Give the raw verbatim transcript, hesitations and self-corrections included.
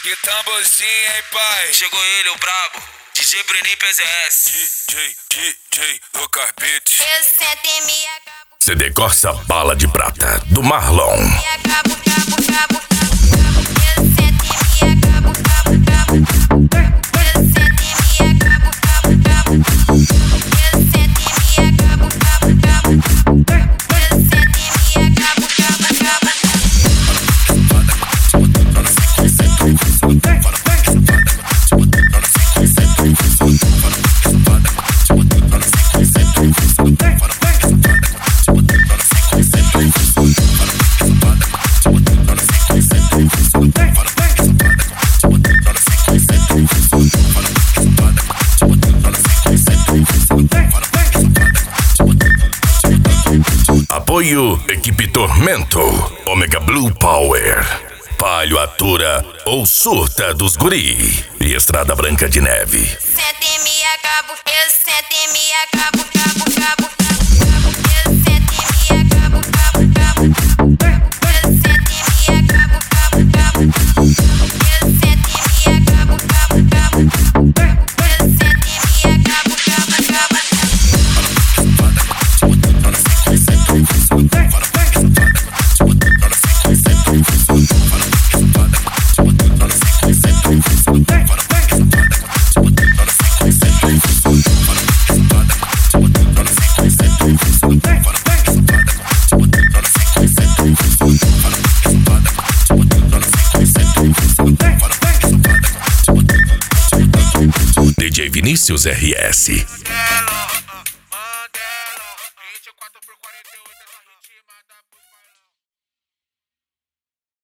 Que tamborzinho, hein, pai? Chegou ele, o brabo, D J Bruninho P Z S. D J, D J, do Carbete. Eu sento e me acabo. C D Corsa Bala de Prata, do Marlon. Me acabo, cabo, cabo, cabo. Eu sento e me acabo, cabo, cabo. Eu sento e me acabo, cabo, cabo. Eu sento e me acabo, cabo, cabo. Eu sento e me acabo, cabo, cabo. Apoio Equipe Tormento, Omega Blue Power, Palio Atura ou Surta dos Guri e Estrada Branca de Neve. Sento e me acabo, eu sento e me acabo, cabo, cabo, cabo. Eu sento e me acabo, cabo, cabo. Eu sento e me acabo, cabo, cabo. Eu sento e me acabo, cabo, cabo. Eu sento e me acabo, cabo, cabo. D J Vinícius R S.